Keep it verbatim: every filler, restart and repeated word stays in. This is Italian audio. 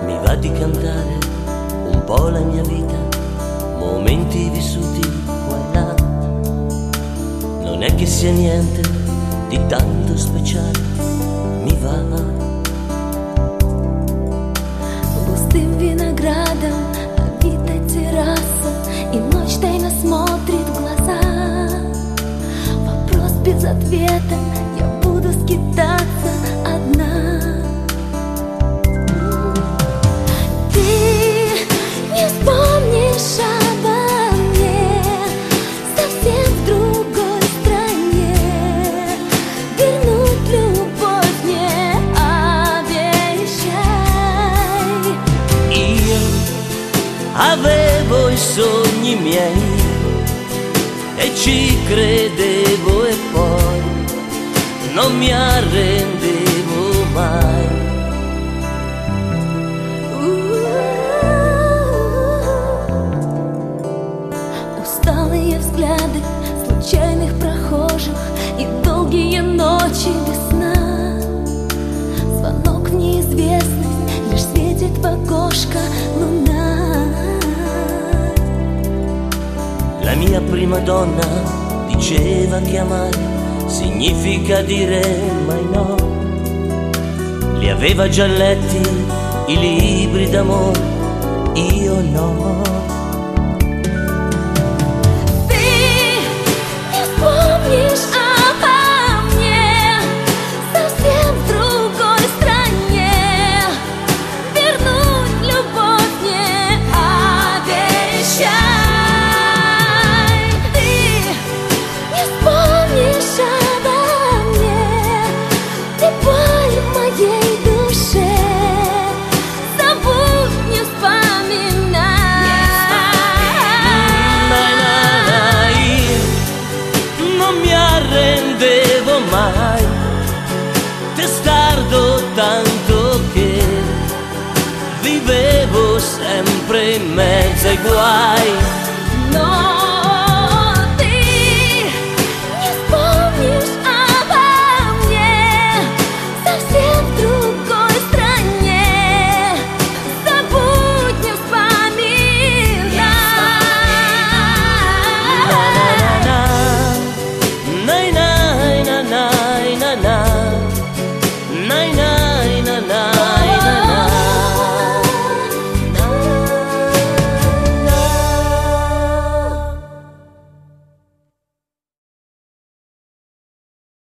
Mi va di cantare un po' la mia vita, momenti vissuti qua e là. Non è che sia niente di tanto speciale, mi va. Пустым виноградом обита терраса, и ночь тайно смотрит в глаза. Вопрос без ответа, я буду скитаться одна. Ты не вспомнишь обо мне совсем в другой стране. Вернуть любовь не обещай. Io avevo i sogni miei e ci credevo e poi non mi arrendevo mai. Усталые взгляды случайных прохожих и долгие ночи без сна. Звонок в неизвестность, лишь светит в окошко луна. La mia prima donna diceva che amare significa dire mai no. Li aveva già letti i libri d'amore, io no. Ты не вспомнишь обо мне совсем в другой стране. Вернуть любовь не обещай. Ты не вспомнишь обо мне, ты боль в моей душе. Забудь, не вспоминай. Io non mi arrendevo mai, testardo tanto che vivevo sempre in mezzo ai guai.